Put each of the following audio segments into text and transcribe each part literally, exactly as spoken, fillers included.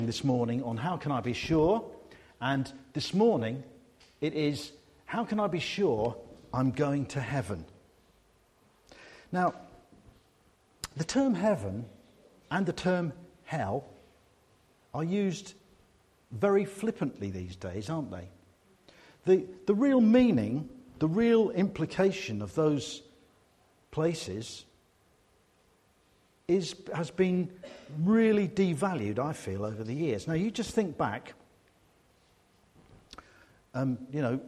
This morning on how can I be sure, and this morning it is how can I be sure I'm going to heaven. Now, the term heaven and the term hell are used very flippantly these days, aren't they? The, the real meaning, the real implication of those places is has been really devalued, I feel, over the years. Now, you just think back, um, you know,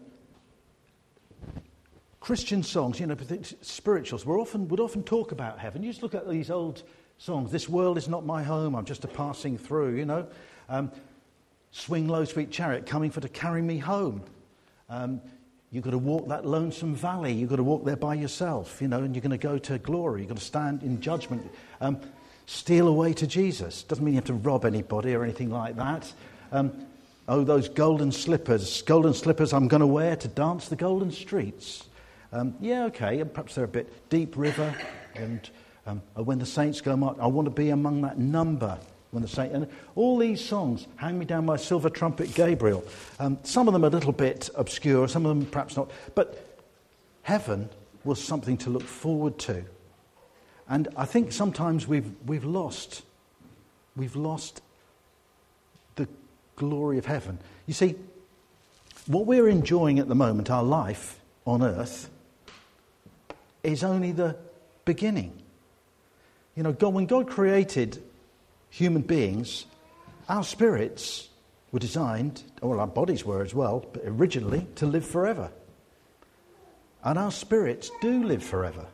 Christian songs, you know, spirituals, we're often, would often talk about heaven. You just look at these old songs, "This world is not my home, I'm just a passing through," you know. Um, "Swing low, sweet chariot, coming for to carry me home." Um, You've got to walk that lonesome valley. You've got to walk there by yourself, you know, and you're going to go to glory. You've got to stand in judgment. Um, steal away to Jesus. Doesn't mean you have to rob anybody or anything like that. Um, oh, those golden slippers. Golden slippers I'm going to wear to dance the golden streets. Um, yeah, okay, and perhaps they're a bit Deep River. And um, oh, when the saints go, I want to be among that number. When the saint, and all these songs, "Hang Me Down My Silver Trumpet, Gabriel." Um, some of them are a little bit obscure, some of them perhaps not. But heaven was something to look forward to. And I think sometimes we've we've lost, we've lost the glory of heaven. You see, what we're enjoying at the moment, our life on earth, is only the beginning. You know, God, when God created human beings, our spirits were designed, or our bodies were as well, but originally to live forever. And our spirits do live forever.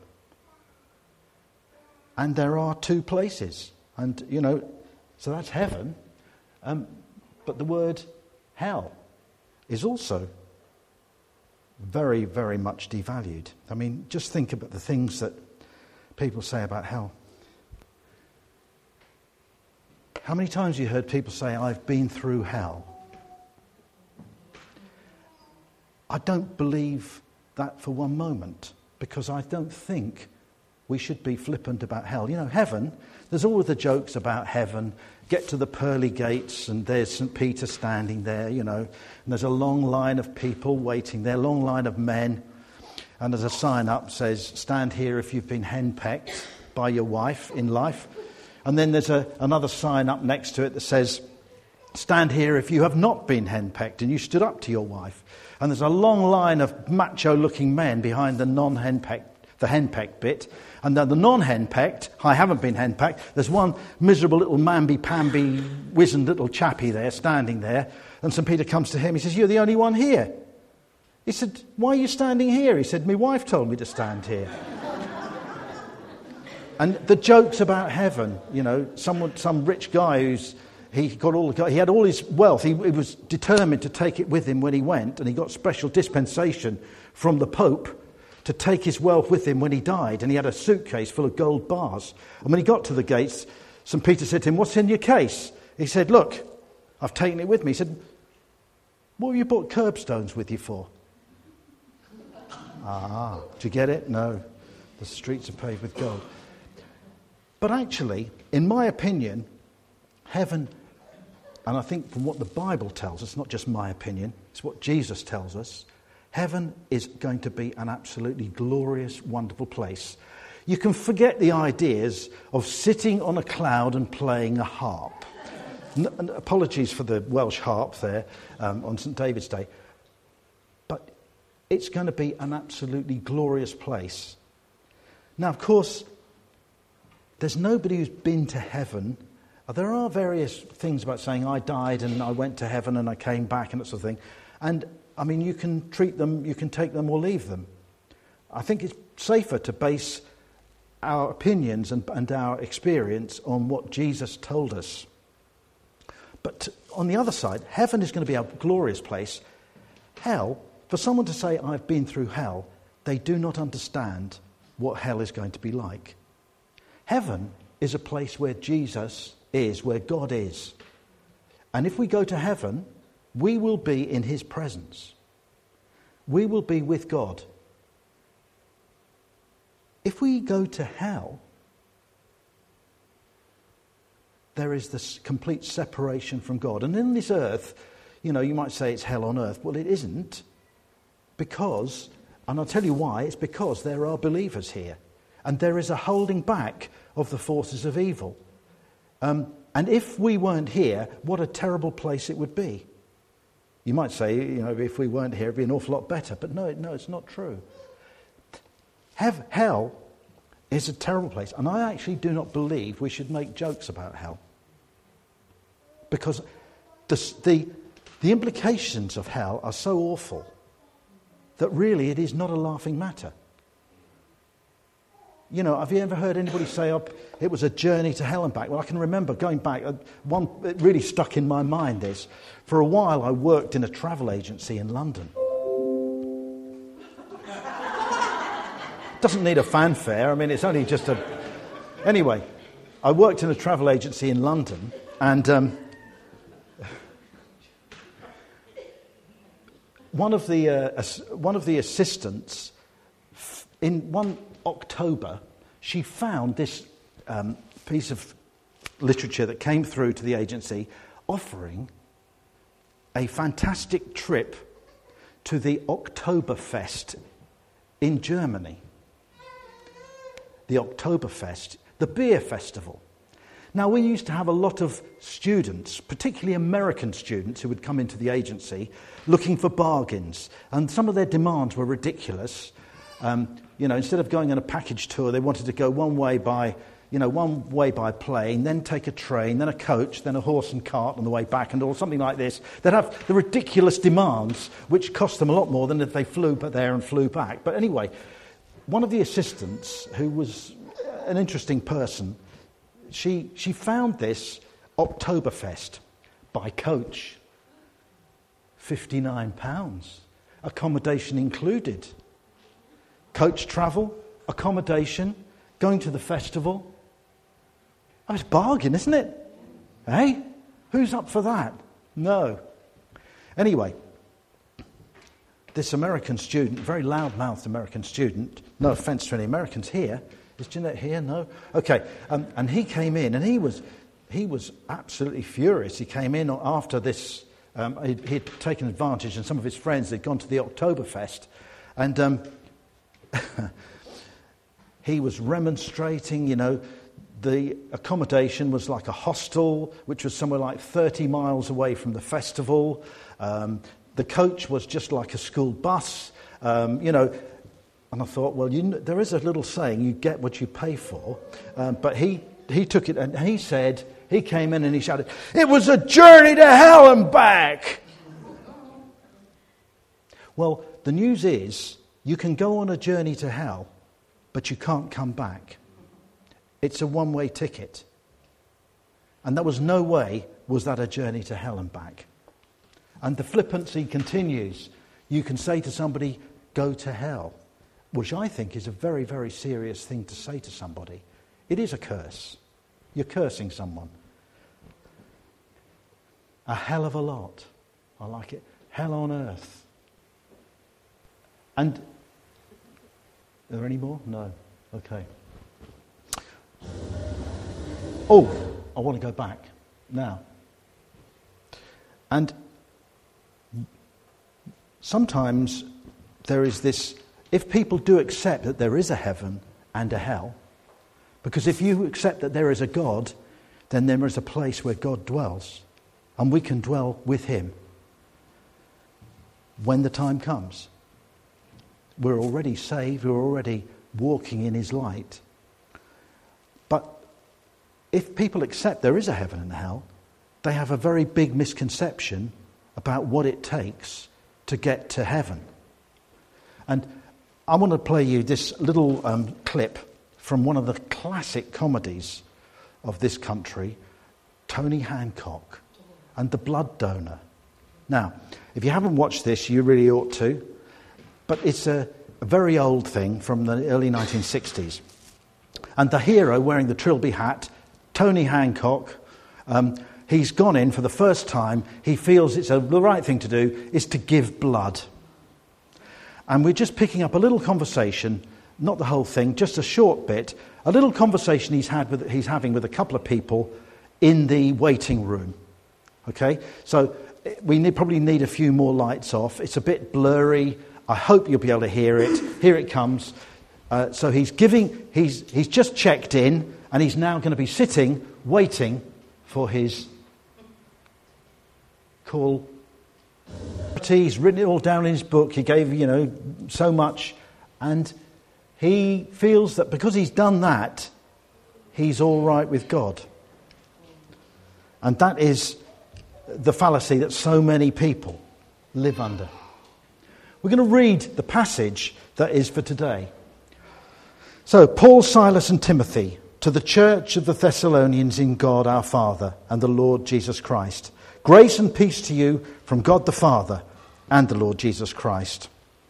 And there are two places. And, you know, so that's heaven. Um, but the word hell is also very, very much devalued. I mean, just think about the things that people say about hell. How many times have you heard people say, "I've been through hell"? I don't believe that for one moment, because I don't think we should be flippant about hell. You know, heaven, there's all of the jokes about heaven. Get to the pearly gates and there's Saint Peter standing there, you know, and there's a long line of people waiting there, long line of men, and there's a sign up says, "Stand here if you've been henpecked by your wife in life." And then there's a, another sign up next to it that says, "Stand here if you have not been henpecked and you stood up to your wife." And there's a long line of macho-looking men behind the non-henpecked, the henpecked bit. And then the non-henpecked, "I haven't been henpecked." There's one miserable little mamby-pamby, wizened little chappie there, standing there. And Saint Peter comes to him. He says, "You're the only one here." He said, "Why are you standing here?" He said, "My wife told me to stand here." And the jokes about heaven, you know, someone, some rich guy who's he got all the he had all his wealth. He, he was determined to take it with him when he went, and he got special dispensation from the Pope to take his wealth with him when he died. And he had a suitcase full of gold bars. And when he got to the gates, Saint Peter said to him, "What's in your case?" He said, "Look, I've taken it with me." He said, "What have you brought curbstones with you for?" Ah, do you get it? No, the streets are paved with gold. But actually, in my opinion, heaven, and I think from what the Bible tells us, not just my opinion, it's what Jesus tells us, heaven is going to be an absolutely glorious, wonderful place. You can forget the ideas of sitting on a cloud and playing a harp. And apologies for the Welsh harp there um, on Saint David's Day. But it's going to be an absolutely glorious place. Now, of course, there's nobody who's been to heaven. There are various things about saying, "I died and I went to heaven and I came back," and that sort of thing. And, I mean, you can treat them, you can take them or leave them. I think it's safer to base our opinions and, and our experience on what Jesus told us. But on the other side, heaven is going to be a glorious place. Hell, for someone to say, "I've been through hell," they do not understand what hell is going to be like. Heaven is a place where Jesus is, where God is. And if we go to heaven, we will be in his presence. We will be with God. If we go to hell, there is this complete separation from God. And in this earth, you know, you might say it's hell on earth. Well, it isn't, because, and I'll tell you why, it's because there are believers here. And there is a holding back of the forces of evil. Um, and if we weren't here, what a terrible place it would be. You might say, you know, if we weren't here, it'd be an awful lot better. But no, no, it's not true. Have, hell is a terrible place. And I actually do not believe we should make jokes about hell. Because the, the, the implications of hell are so awful that really it is not a laughing matter. You know, have you ever heard anybody say, oh, it was a journey to hell and back? Well, I can remember going back, uh, one, it really stuck in my mind this. For a while I worked in a travel agency in London. Doesn't need a fanfare. I mean, it's only just a... Anyway, I worked in a travel agency in London, and um, one of the uh, one of the assistants, in one October, she found this um, piece of literature that came through to the agency offering a fantastic trip to the Oktoberfest in Germany. The Oktoberfest, the beer festival. Now, we used to have a lot of students, particularly American students, who would come into the agency looking for bargains. And some of their demands were ridiculous. Um, you know, instead of going on a package tour, they wanted to go one way by, you know, one way by plane, then take a train, then a coach, then a horse and cart on the way back, and or something like this. They'd have the ridiculous demands, which cost them a lot more than if they flew there and flew back. But anyway, one of the assistants, who was an interesting person, she she found this Oktoberfest by coach. fifty-nine pounds. Accommodation included. Coach travel, accommodation, going to the festival. Oh, it's a bargain, isn't it? Eh? Who's up for that? No. Anyway, this American student, very loud-mouthed American student, no offence to any Americans here. Is Jeanette here? No? Okay. Um, and he came in, and he was he was absolutely furious. He came in after this, um, he'd, he'd taken advantage, and some of his friends had gone to the Oktoberfest, and um, he was remonstrating. You know, the accommodation was like a hostel, which was somewhere like thirty miles away from the festival. Um, the coach was just like a school bus, um, you know. And I thought, well, you know, there is a little saying, you get what you pay for. Um, but he, he took it, and he said, he came in and he shouted, it was a journey to hell and back. Well, the news is, you can go on a journey to hell, but you can't come back. It's a one-way ticket. And there was no way was that a journey to hell and back. And the flippancy continues. You can say to somebody, go to hell, which I think is a very, very serious thing to say to somebody. It is a curse. You're cursing someone. A hell of a lot. I like it. Hell on earth. And, are there any more? No. Okay. Oh, I want to go back now. And sometimes there is this, if people do accept that there is a heaven and a hell, because if you accept that there is a God, then there is a place where God dwells, and we can dwell with him when the time comes. We're already saved, we're already walking in his light. But if people accept there is a heaven and a hell, they have a very big misconception about what it takes to get to heaven. And I want to play you this little um, clip from one of the classic comedies of this country, Tony Hancock and the Blood Donor. Now, if you haven't watched this, you really ought to. But it's a, a very old thing from the early nineteen sixties. And the hero wearing the Trilby hat, Tony Hancock, um, he's gone in for the first time. He feels it's a, the right thing to do is to give blood. And we're just picking up a little conversation, not the whole thing, just a short bit, a little conversation he's had with he's having with a couple of people in the waiting room. Okay? So we need, probably need a few more lights off. It's a bit blurry. I hope you'll be able to hear it. Here it comes. Uh, so he's giving, he's, he's just checked in, and he's now going to be sitting, waiting for his call. He's written it all down in his book. He gave, you know, so much. And he feels that because he's done that, he's all right with God. And that is the fallacy that so many people live under. We're going to read the passage that is for today. So, Paul, Silas and Timothy, to the church of the Thessalonians in God our Father and the Lord Jesus Christ. Grace and peace to you from God the Father and the Lord Jesus Christ.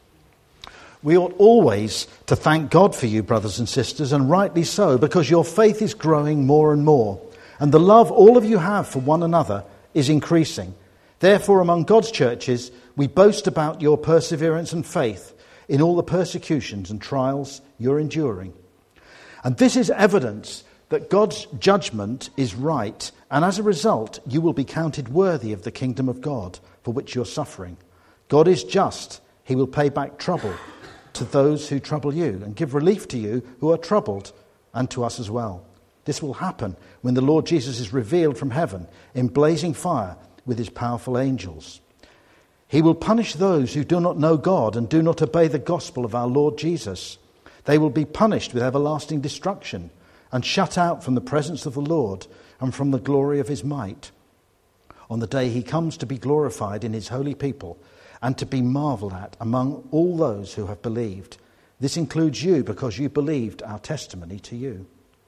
We ought always to thank God for you, brothers and sisters, and rightly so, because your faith is growing more and more, and the love all of you have for one another is increasing. Therefore, among God's churches, we boast about your perseverance and faith in all the persecutions and trials you're enduring. And this is evidence that God's judgment is right, and as a result, you will be counted worthy of the kingdom of God for which you're suffering. God is just. He will pay back trouble to those who trouble you and give relief to you who are troubled, and to us as well. This will happen when the Lord Jesus is revealed from heaven in blazing fire with his powerful angels. He will punish those who do not know God and do not obey the gospel of our Lord Jesus. They will be punished with everlasting destruction and shut out from the presence of the Lord and from the glory of his might on the day he comes to be glorified in his holy people and to be marveled at among all those who have believed. This includes you, because you believed our testimony to you.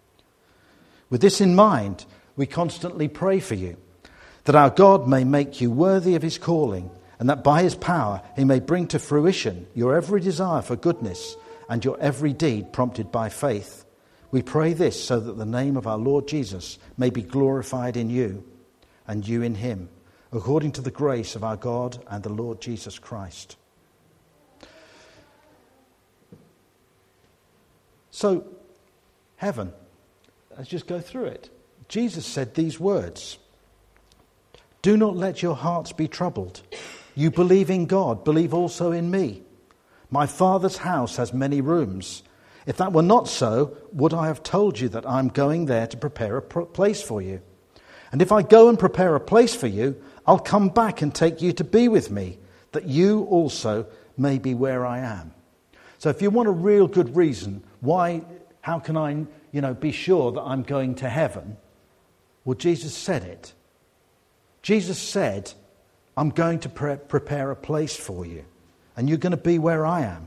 With this in mind, we constantly pray for you, that our God may make you worthy of his calling, and that by his power he may bring to fruition your every desire for goodness and your every deed prompted by faith. We pray this so that the name of our Lord Jesus may be glorified in you, and you in him, according to the grace of our God and the Lord Jesus Christ. So, heaven, let's just go through it. Jesus said these words: do not let your hearts be troubled. You believe in God, believe also in me. My Father's house has many rooms. If that were not so, would I have told you that I'm going there to prepare a place for you? And if I go and prepare a place for you, I'll come back and take you to be with me, that you also may be where I am. So if you want a real good reason, why, how can I, you know, be sure that I'm going to heaven? Well, Jesus said it. Jesus said, I'm going to pre- prepare a place for you, and you're going to be where I am.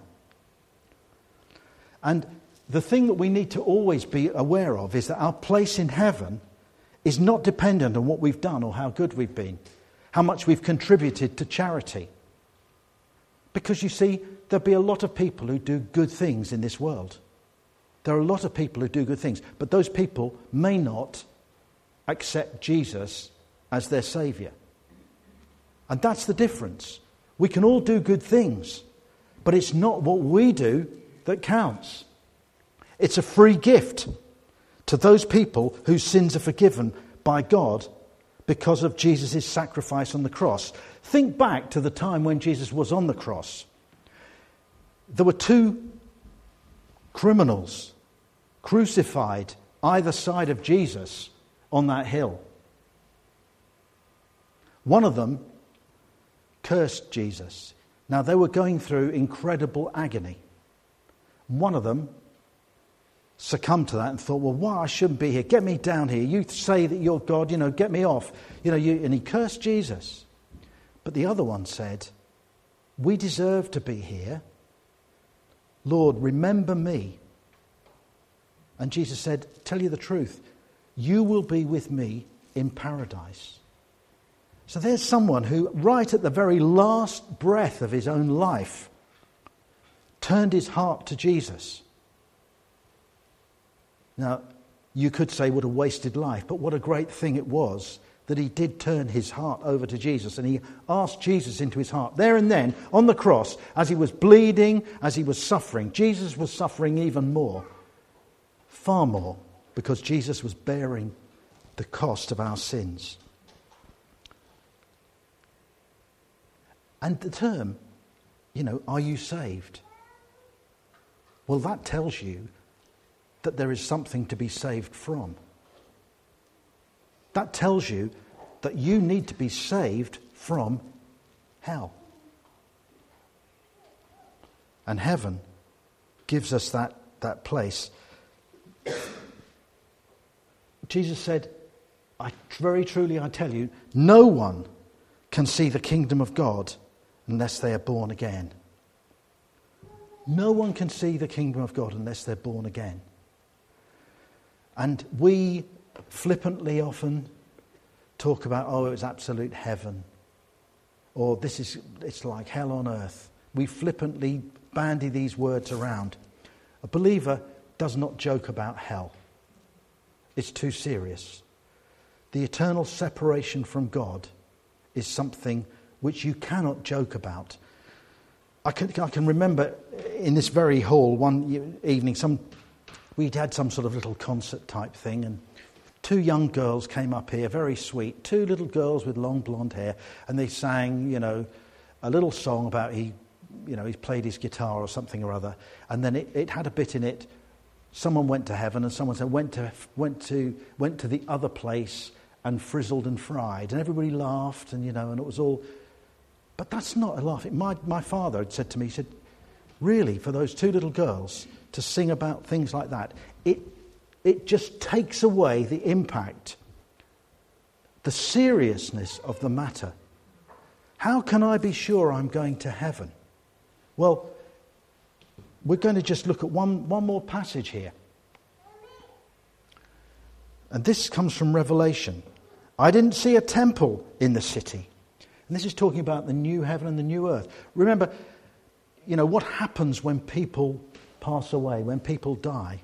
And the thing that we need to always be aware of is that our place in heaven is not dependent on what we've done or how good we've been, how much we've contributed to charity. Because you see, there'll be a lot of people who do good things in this world. There are a lot of people who do good things, but those people may not accept Jesus as their saviour. And that's the difference. We can all do good things, but it's not what we do that counts. It's a free gift to those people whose sins are forgiven by God because of Jesus' sacrifice on the cross. Think back to the time when Jesus was on the cross. There were two criminals crucified either side of Jesus on that hill. One of them cursed Jesus. Now, they were going through incredible agony. One of them succumbed to that and thought, well, why, I shouldn't be here. Get me down here. You say that you're God, you know, get me off. You know, you, and he cursed Jesus. But the other one said, we deserve to be here. Lord, remember me. And Jesus said, tell you the truth, you will be with me in paradise. So there's someone who, right at the very last breath of his own life, turned his heart to Jesus. Now, you could say what a wasted life, but what a great thing it was that he did turn his heart over to Jesus, and he asked Jesus into his heart. There and then, on the cross, as he was bleeding, as he was suffering, Jesus was suffering even more, far more, because Jesus was bearing the cost of our sins. And the term, you know, are you saved? Well, that tells you that there is something to be saved from. That tells you that you need to be saved from hell. And heaven gives us that, that place. Jesus said, I very truly I tell you, no one can see the kingdom of God unless they are born again. No one can see the kingdom of God unless they're born again. And we flippantly often talk about, oh, it's absolute heaven. Or this is, it's like hell on earth. We flippantly bandy these words around. A believer does not joke about hell. It's too serious. The eternal separation from God is something which you cannot joke about. I can, I can remember in this very hall one evening, some we'd had some sort of little concert type thing, and two young girls came up here, very sweet, two little girls with long blonde hair, and they sang, you know, a little song about he, you know, he played his guitar or something or other, and then it, it had a bit in it. Someone went to heaven, and someone said went to went to went to the other place and frizzled and fried, and everybody laughed, and you know, and it was all. But that's not a laugh. My my father had said to me, he said, really, for those two little girls to sing about things like that, it it just takes away the impact, the seriousness of the matter. How can I be sure I'm going to heaven? Well, we're going to just look at one, one more passage here. And this comes from Revelation. I didn't see a temple in the city. And this is talking about the new heaven and the new earth. Remember, you know, what happens when people pass away, when people die?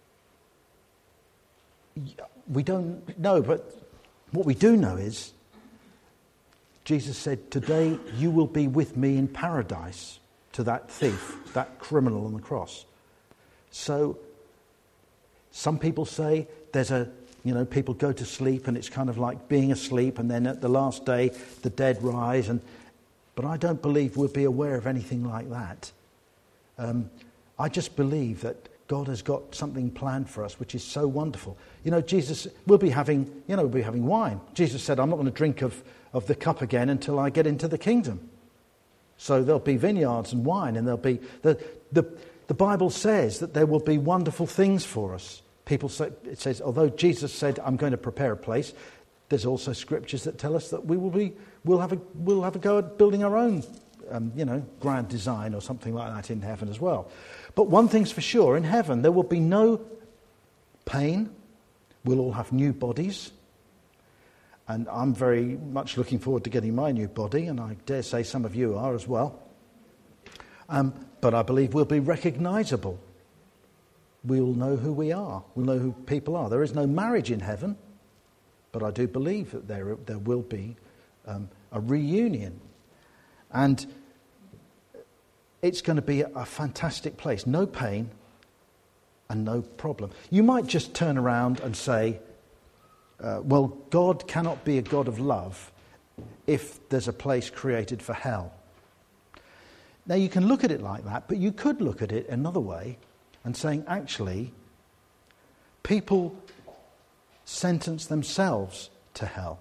We don't know, but what we do know is Jesus said, today you will be with me in paradise, to that thief, that criminal on the cross. So some people say there's a, you know, people go to sleep and it's kind of like being asleep, and then at the last day the dead rise. And but I don't believe we'll be aware of anything like that. Um, I just believe that God has got something planned for us which is so wonderful. You know, Jesus, we'll be having, you know, we'll be having wine. Jesus said, I'm not going to drink of, of the cup again until I get into the kingdom. So there'll be vineyards and wine, and there'll be the the the Bible says that there will be wonderful things for us. People say, it says, although Jesus said, I'm going to prepare a place, there's also scriptures that tell us that we will be we'll have a we'll have a go at building our own um, you know, grand design or something like that in heaven as well. But one thing's for sure, in heaven there will be no pain. We'll all have new bodies. And I'm very much looking forward to getting my new body, and I dare say some of you are as well. Um, but I believe we'll be recognisable. We'll know who we are. We'll know who people are. There is no marriage in heaven, but I do believe that there, there will be um, a reunion. And it's going to be a fantastic place. No pain and no problem. You might just turn around and say, Uh, well, God cannot be a God of love if there's a place created for hell. Now, you can look at it like that, but you could look at it another way and saying, actually, people sentence themselves to hell.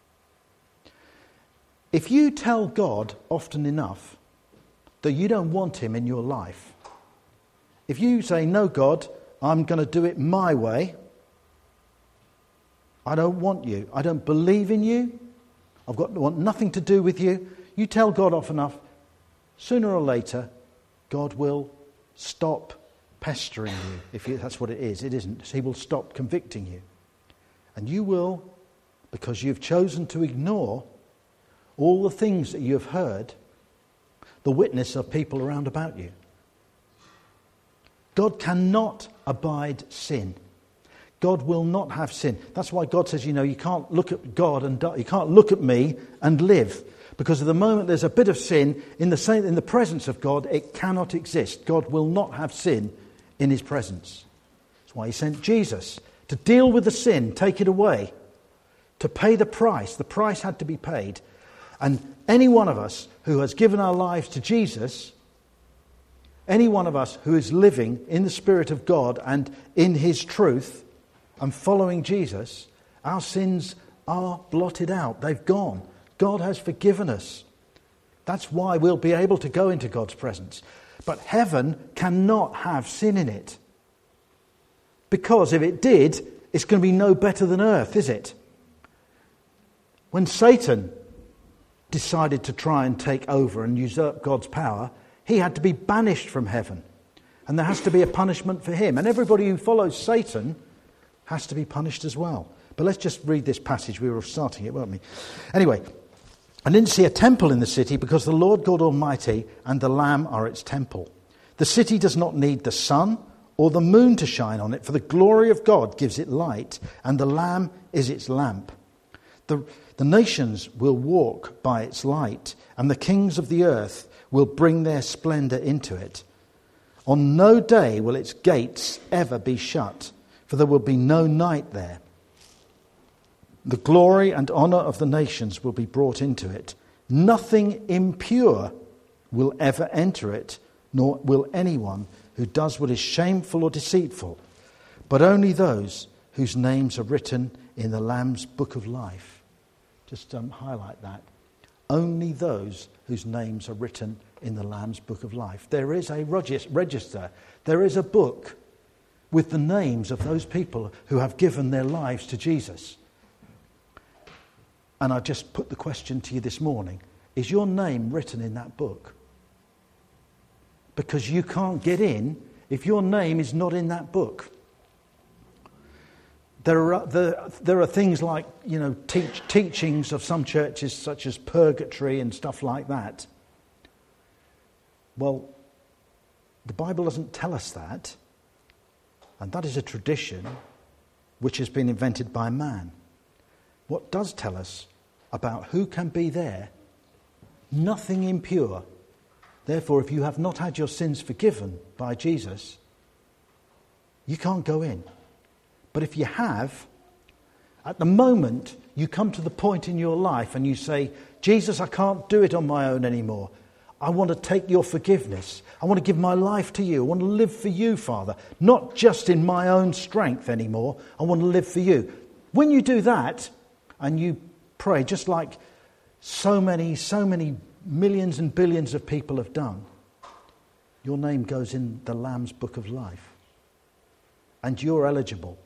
If you tell God often enough that you don't want him in your life, if you say, no, God, I'm going to do it my way, I don't want you. I don't believe in you. I've got I want nothing to do with you. You tell God often enough, sooner or later, God will stop pestering you. If you, that's what it is. It isn't. He will stop convicting you. And you will, because you've chosen to ignore all the things that you have heard, the witness of people around about you. God cannot abide sin. God will not have sin. That's why God says, you know, you can't look at God and die. You can't look at me and live. Because at the moment there's a bit of sin, in the same, in the presence of God, it cannot exist. God will not have sin in his presence. That's why he sent Jesus to deal with the sin, take it away. to pay the price. The price had to be paid. And any one of us who has given our lives to Jesus, any one of us who is living in the Spirit of God and in his truth and following Jesus, our sins are blotted out. They've gone. God has forgiven us. That's why we'll be able to go into God's presence. But heaven cannot have sin in it. Because if it did, it's going to be no better than earth, is it? When Satan decided to try and take over and usurp God's power, he had to be banished from heaven. And there has to be a punishment for him. And everybody who follows Satan has to be punished as well. But let's just read this passage. We were starting it, weren't we? Anyway, I didn't see a temple in the city because the Lord God Almighty and the Lamb are its temple. The city does not need the sun or the moon to shine on it, for the glory of God gives it light, and the Lamb is its lamp. The, the nations will walk by its light, and the kings of the earth will bring their splendour into it. On no day will its gates ever be shut, for there will be no night there. The glory and honour of the nations will be brought into it. Nothing impure will ever enter it, nor will anyone who does what is shameful or deceitful, but only those whose names are written in the Lamb's book of life. Just um, highlight that. Only those whose names are written in the Lamb's book of life. There is a register. There is a book with the names of those people who have given their lives to Jesus. And I just put the question to you this morning. Is your name written in that book? Because you can't get in if your name is not in that book. There are, there, there are things like, you know, teach, teachings of some churches such as purgatory and stuff like that. Well, the Bible doesn't tell us that. And that is a tradition which has been invented by man. What does tell us about who can be there? Nothing impure. Therefore, if you have not had your sins forgiven by Jesus, you can't go in. But if you have, at the moment you come to the point in your life and you say, Jesus, I can't do it on my own anymore. I want to take your forgiveness. I want to give my life to you. I want to live for you, Father. Not just in my own strength anymore. I want to live for you. When you do that and you pray, just like so many, so many millions and billions of people have done, your name goes in the Lamb's book of life. And you're eligible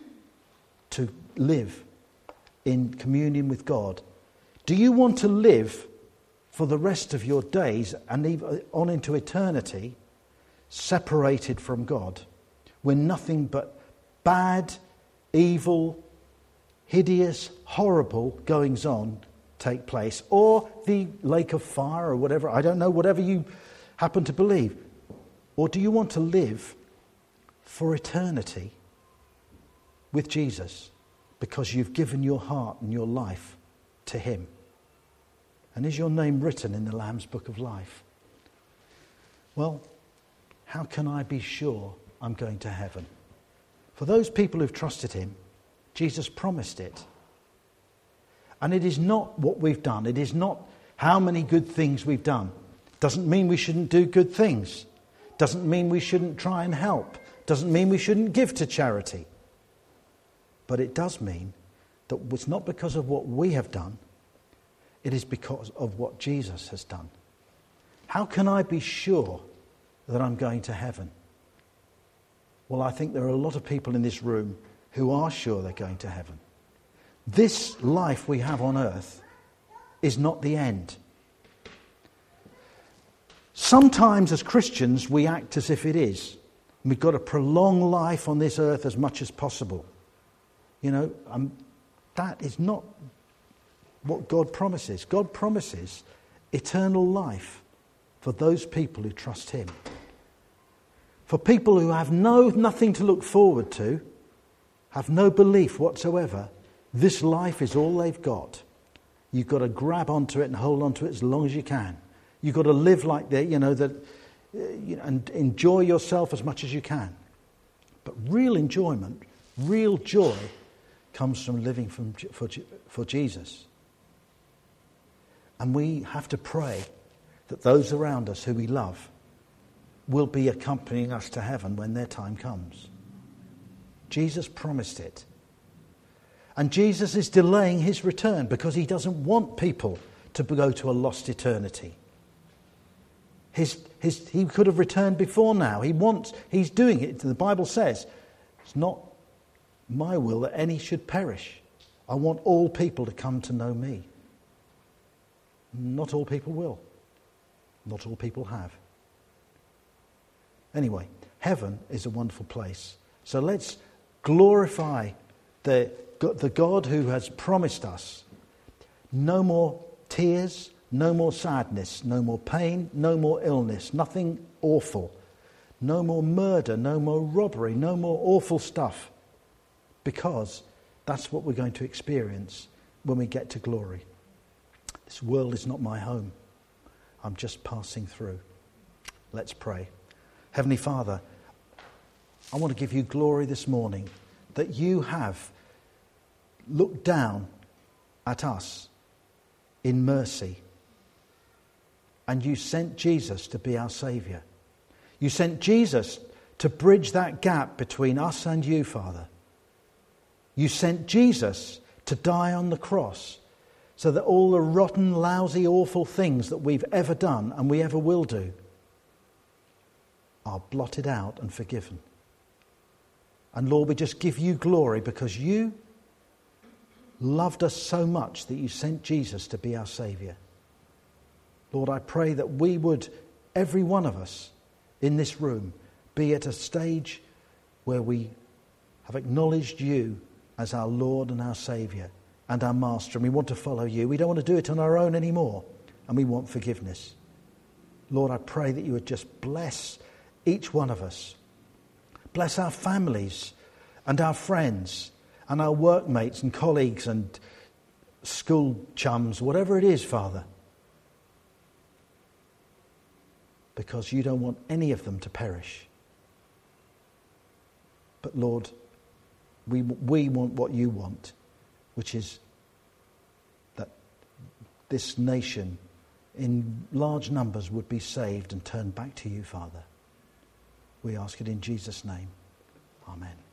to live in communion with God. Do you want to live for the rest of your days and even on into eternity separated from God, when nothing but bad, evil, hideous, horrible goings on take place, or the lake of fire or whatever, I don't know, whatever you happen to believe? Or do you want to live for eternity with Jesus because you've given your heart and your life to him? And is your name written in the Lamb's book of life? Well, how can I be sure I'm going to heaven? For those people who've trusted him, Jesus promised it. And it is not what we've done. It is not how many good things we've done. Doesn't mean we shouldn't do good things. Doesn't mean we shouldn't try and help. Doesn't mean we shouldn't give to charity. But it does mean that it's not because of what we have done. It is because of what Jesus has done. How can I be sure that I'm going to heaven? Well, I think there are a lot of people in this room who are sure they're going to heaven. This life we have on earth is not the end. Sometimes as Christians we act as if it is. We've got to prolong life on this earth as much as possible. You know, um, that is not what God promises. God promises eternal life for those people who trust him. For people who have no nothing to look forward to, have no belief whatsoever, this life is all they've got. You've got to grab onto it and hold onto it as long as you can. You've got to live like that, you know, that, uh, you know, and enjoy yourself as much as you can. But real enjoyment, real joy, comes from living from, for, for Jesus. And we have to pray that those around us who we love will be accompanying us to heaven when their time comes. Jesus promised it. And Jesus is delaying his return because he doesn't want people to go to a lost eternity. His, his, he could have returned before now. He wants, he's doing it. The Bible says, it's not my will that any should perish. I want all people to come to know me. Not all people will. Not all people have. Anyway, heaven is a wonderful place. So let's glorify the, the God who has promised us no more tears, no more sadness, no more pain, no more illness, nothing awful, no more murder, no more robbery, no more awful stuff, because that's what we're going to experience when we get to glory. This world is not my home. I'm just passing through. Let's pray. Heavenly Father, I want to give you glory this morning that you have looked down at us in mercy, and you sent Jesus to be our Saviour. You sent Jesus to bridge that gap between us and you, Father. You sent Jesus to die on the cross so that all the rotten, lousy, awful things that we've ever done and we ever will do are blotted out and forgiven. And Lord, we just give you glory because you loved us so much that you sent Jesus to be our Saviour. Lord, I pray that we would, every one of us in this room, be at a stage where we have acknowledged you as our Lord and our Saviour and our Master, and we want to follow you. We don't want to do it on our own anymore, and we want forgiveness. Lord, I pray that you would just bless each one of us. Bless our families and our friends and our workmates and colleagues and school chums, whatever it is, Father. Because you don't want any of them to perish. But Lord, we, we want what you want, which is that this nation in large numbers would be saved and turned back to you, Father. We ask it in Jesus' name. Amen.